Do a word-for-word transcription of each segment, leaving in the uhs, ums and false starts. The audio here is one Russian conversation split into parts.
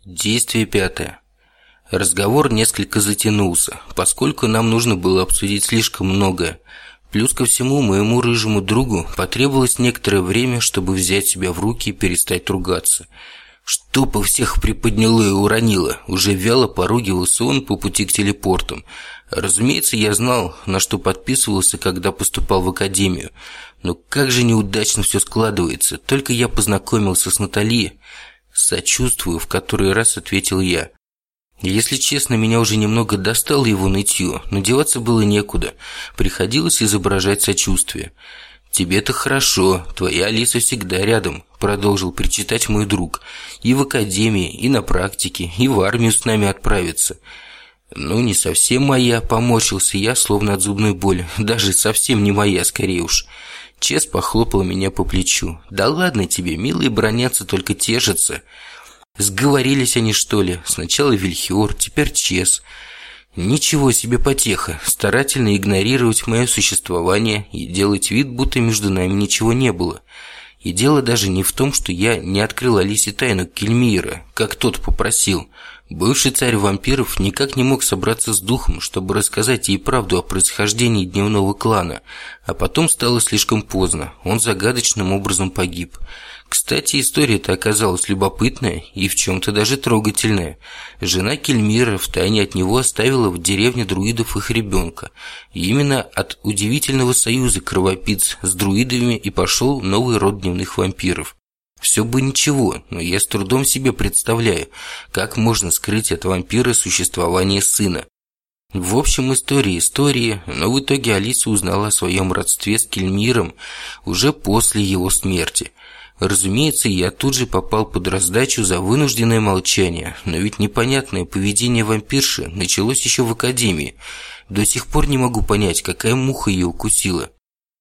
Действие пятое. Разговор несколько затянулся, поскольку нам нужно было обсудить слишком многое. Плюс ко всему, моему рыжему другу потребовалось некоторое время, чтобы взять себя в руки и перестать ругаться. Чтоб всех приподняло и уронило, уже вяло поругивался он по пути к телепортам. Разумеется, я знал, на что подписывался, когда поступал в академию. Но как же неудачно все складывается. Только я познакомился с Натали. «Сочувствую», — в который раз ответил я. Если честно, меня уже немного достало его нытье, но деваться было некуда. Приходилось изображать сочувствие. «Тебе-то хорошо, твоя Алиса всегда рядом», — продолжил причитать мой друг. «И в академии, и на практике, и в армию с нами отправится». «Ну, не совсем моя», — поморщился я, словно от зубной боли. «Даже совсем не моя, скорее уж». Чес похлопала меня по плечу. «Да ладно тебе, милые бронятся, только тешатся». Сговорились они, что ли? Сначала Вильхиор, теперь Чес. Ничего себе потеха. Старательно игнорировать мое существование и делать вид, будто между нами ничего не было. И дело даже не в том, что я не открыл Алисе тайну Кельмира, как тот попросил. Бывший царь вампиров никак не мог собраться с духом, чтобы рассказать ей правду о происхождении дневного клана. А потом стало слишком поздно. Он загадочным образом погиб. Кстати, история-то оказалась любопытная и в чем-то даже трогательная. Жена Кельмира втайне от него оставила в деревне друидов их ребенка. И именно от удивительного союза кровопийц с друидами и пошел новый род дневных вампиров. Все бы ничего, но я с трудом себе представляю, как можно скрыть от вампира существование сына. В общем, история истории, но в итоге Алиса узнала о своем родстве с Кельмиром уже после его смерти. Разумеется, я тут же попал под раздачу за вынужденное молчание, но ведь непонятное поведение вампирши началось еще в академии. До сих пор не могу понять, какая муха ее укусила.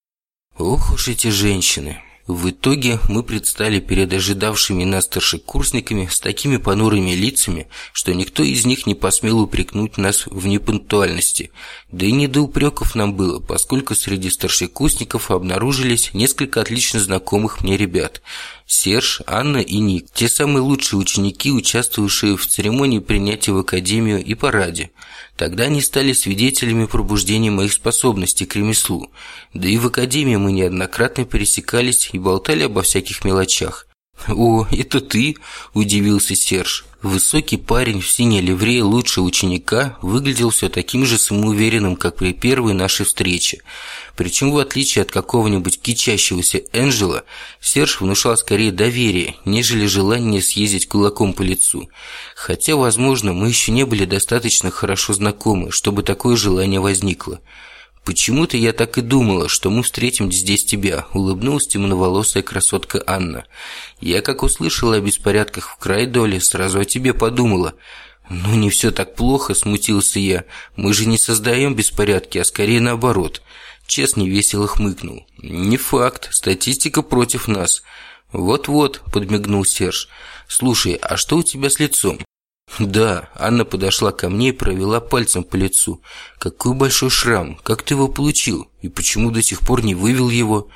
Ох уж эти женщины. В итоге мы предстали перед ожидавшими нас старшекурсниками с такими понурыми лицами, что никто из них не посмел упрекнуть нас в непунктуальности. Да и не до упреков нам было, поскольку среди старшекурсников обнаружились несколько отлично знакомых мне ребят. Серж, Анна и Ник, те самые лучшие ученики, участвовавшие в церемонии принятия в академию и параде. Тогда они стали свидетелями пробуждения моих способностей к ремеслу. Да и в академии мы неоднократно пересекались и болтали обо всяких мелочах. «О, это ты?» – удивился Серж. Высокий парень в синей ливрее лучшего ученика выглядел все таким же самоуверенным, как при первой нашей встрече. Причем, в отличие от какого-нибудь кичащегося Энджела, Серж внушал скорее доверие, нежели желание съездить кулаком по лицу. Хотя, возможно, мы еще не были достаточно хорошо знакомы, чтобы такое желание возникло. «Почему-то я так и думала, что мы встретим здесь тебя», — улыбнулась темноволосая красотка Анна. «Я, как услышала о беспорядках в Крайдоле, сразу о тебе подумала». «Ну, не все так плохо», — смутился я. «Мы же не создаем беспорядки, а скорее наоборот». Чес невесело хмыкнул. «Не факт, статистика против нас». «Вот-вот», — подмигнул Серж. «Слушай, а что у тебя с лицом?» «Да», — Анна подошла ко мне и провела пальцем по лицу. «Какой большой шрам! Как ты его получил? И почему до сих пор не вывел его?»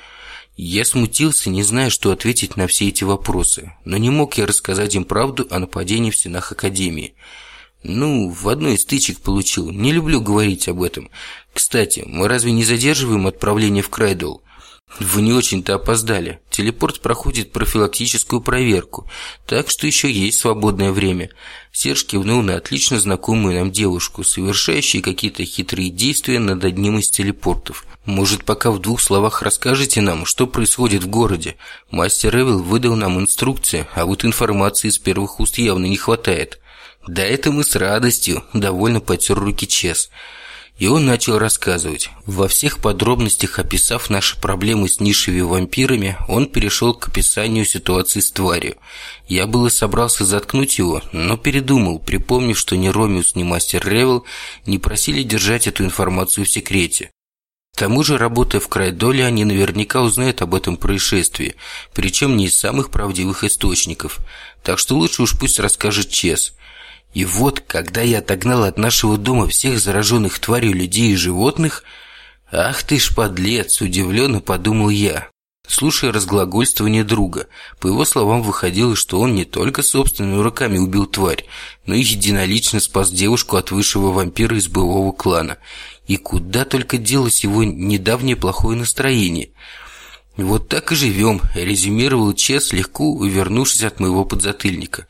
Я смутился, не зная, что ответить на все эти вопросы. Но не мог я рассказать им правду о нападении в стенах академии. «Ну, в одной из стычек получил. Не люблю говорить об этом. Кстати, мы разве не задерживаем отправление в Крайдол?» «Вы не очень-то опоздали. Телепорт проходит профилактическую проверку, так что еще есть свободное время». Серж кивнул на отлично знакомую нам девушку, совершающую какие-то хитрые действия над одним из телепортов. «Может, пока в двух словах расскажете нам, что происходит в городе? Мастер Эвил выдал нам инструкции, а вот информации из первых уст явно не хватает». «Да это мы с радостью», – довольно потер руки Чес. И он начал рассказывать. Во всех подробностях описав наши проблемы с низшими вампирами, он перешел к описанию ситуации с тварью. Я было собрался заткнуть его, но передумал, припомнив, что ни Ромеус, ни мастер Ревел не просили держать эту информацию в секрете. К тому же, работая в Крайдоле, они наверняка узнают об этом происшествии, причем не из самых правдивых источников. Так что лучше уж пусть расскажет Чес. И вот, когда я отогнал от нашего дома всех зараженных тварью людей и животных... Ах ты ж подлец, удивленно подумал я. Слушая разглагольствование друга, по его словам выходило, что он не только собственными руками убил тварь, но и единолично спас девушку от высшего вампира из боевого клана. И куда только делось его недавнее плохое настроение. «Вот так и живем», – резюмировал Чес, легко увернувшись от моего подзатыльника.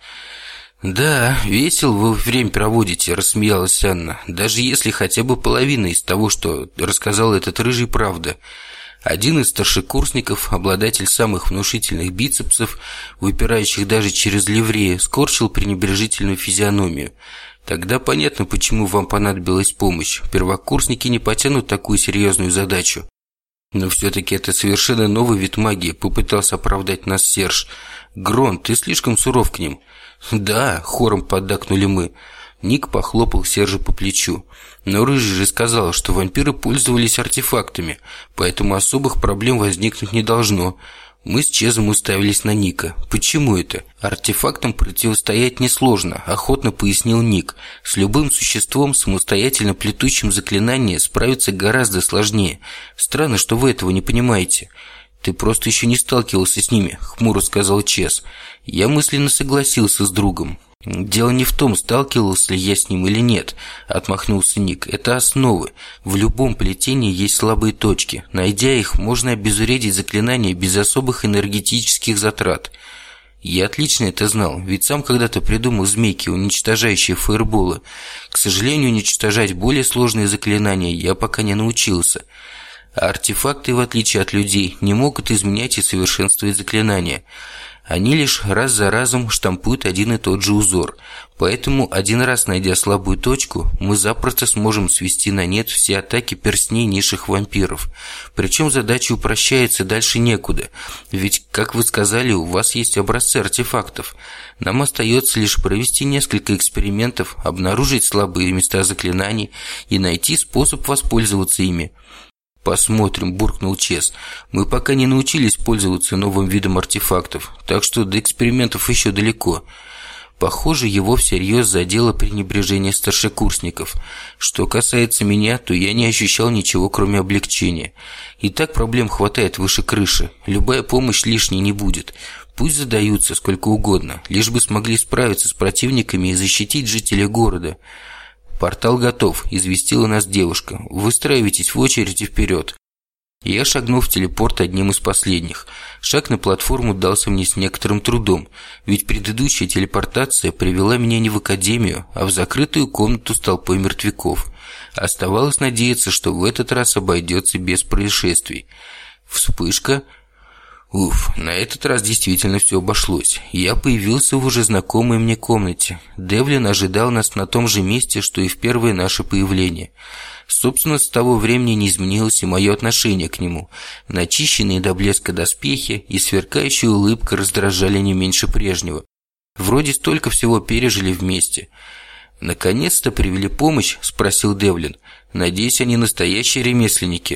«Да, весело вы время проводите», – рассмеялась Анна. «Даже если хотя бы половина из того, что рассказал этот рыжий, правда». Один из старшекурсников, обладатель самых внушительных бицепсов, выпирающих даже через ливреи, скорчил пренебрежительную физиономию. «Тогда понятно, почему вам понадобилась помощь. Первокурсники не потянут такую серьезную задачу». «Но все-таки это совершенно новый вид магии», — попытался оправдать нас Серж. «Грон, ты слишком суров к ним». «Да», — хором поддакнули мы. Ник похлопал Сержа по плечу. «Но Рыжий же сказал, что вампиры пользовались артефактами, поэтому особых проблем возникнуть не должно». Мы с Чезом уставились на Ника. «Почему это?» «Артефактам противостоять несложно», – охотно пояснил Ник. «С любым существом, самостоятельно плетущим заклинания, справиться гораздо сложнее. Странно, что вы этого не понимаете». «Ты просто еще не сталкивался с ними», – хмуро сказал Чез. Я мысленно согласился с другом. «Дело не в том, сталкивался ли я с ним или нет», – отмахнулся Ник. «Это основы. В любом плетении есть слабые точки. Найдя их, можно обезвредить заклинание без особых энергетических затрат». Я отлично это знал, ведь сам когда-то придумал змейки, уничтожающие фаерболы. К сожалению, уничтожать более сложные заклинания я пока не научился. А артефакты, в отличие от людей, не могут изменять и совершенствовать заклинания. Они лишь раз за разом штампуют один и тот же узор. Поэтому, один раз найдя слабую точку, мы запросто сможем свести на нет все атаки перстней низших вампиров. Причем задача упрощается дальше некуда. Ведь, как вы сказали, у вас есть образцы артефактов. Нам остается лишь провести несколько экспериментов, обнаружить слабые места заклинаний и найти способ воспользоваться ими. «Посмотрим», – буркнул Чес. «Мы пока не научились пользоваться новым видом артефактов, так что до экспериментов еще далеко». Похоже, его всерьез задело пренебрежение старшекурсников. Что касается меня, то я не ощущал ничего, кроме облегчения. И так проблем хватает выше крыши. Любая помощь лишней не будет. Пусть задаются сколько угодно, лишь бы смогли справиться с противниками и защитить жителей города. «Портал готов», – известила нас девушка. «Выстраивайтесь в очередь и вперед». Я шагнул в телепорт одним из последних. Шаг на платформу дался мне с некоторым трудом, ведь предыдущая телепортация привела меня не в академию, а в закрытую комнату с толпой мертвяков. Оставалось надеяться, что в этот раз обойдется без происшествий. Вспышка. Уф, на этот раз действительно все обошлось. Я появился в уже знакомой мне комнате. Девлин ожидал нас на том же месте, что и в первое наше появление. Собственно, с того времени не изменилось и мое отношение к нему. Начищенные до блеска доспехи и сверкающая улыбка раздражали не меньше прежнего. Вроде столько всего пережили вместе. «Наконец-то привели помощь?» – спросил Девлин. «Надеюсь, они настоящие ремесленники».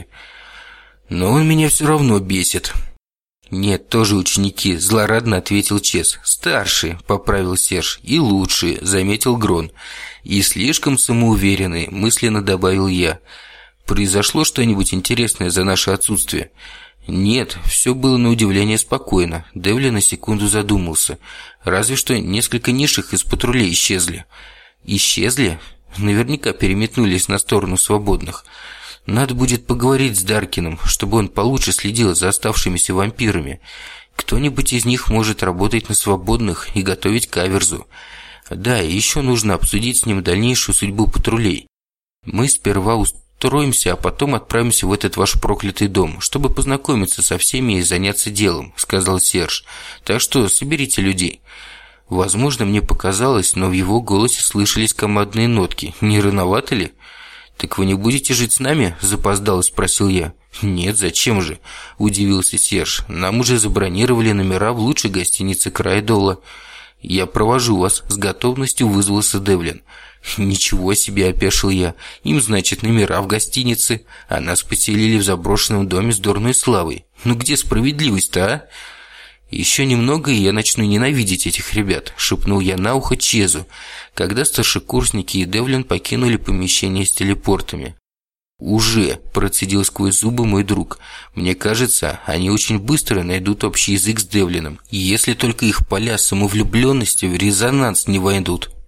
«Но он меня все равно бесит». «Нет, тоже ученики», – злорадно ответил Чес. «Старшие», – поправил Серж. «И лучшие», – заметил Грон. «И слишком самоуверенные», – мысленно добавил я. «Произошло что-нибудь интересное за наше отсутствие?» «Нет, все было на удивление спокойно». Девлин на секунду задумался. «Разве что несколько низших из патрулей исчезли». «Исчезли?» Наверняка переметнулись на сторону свободных. Надо будет поговорить с Даркиным, чтобы он получше следил за оставшимися вампирами. Кто-нибудь из них может работать на свободных и готовить каверзу. Да, и еще нужно обсудить с ним дальнейшую судьбу патрулей. Мы сперва устроимся, а потом отправимся в этот ваш проклятый дом, чтобы познакомиться со всеми и заняться делом», — сказал Серж. «Так что соберите людей». Возможно, мне показалось, но в его голосе слышались командные нотки. Не рановато ли? «Так вы не будете жить с нами?» – запоздало спросил я. «Нет, зачем же?» – удивился Серж. «Нам уже забронировали номера в лучшей гостинице Крайдола». «Я провожу вас», – с готовностью вызвался Девлин. «Ничего себе!» – опешил я. «Им, значит, номера в гостинице, а нас поселили в заброшенном доме с дурной славой. Ну где справедливость-то, а?» «Еще немного, и я начну ненавидеть этих ребят», – шепнул я на ухо Чезу, когда старшекурсники и Девлин покинули помещение с телепортами. «Уже», – процедил сквозь зубы мой друг. «Мне кажется, они очень быстро найдут общий язык с Девлином, если только их поля самовлюбленности в резонанс не войдут».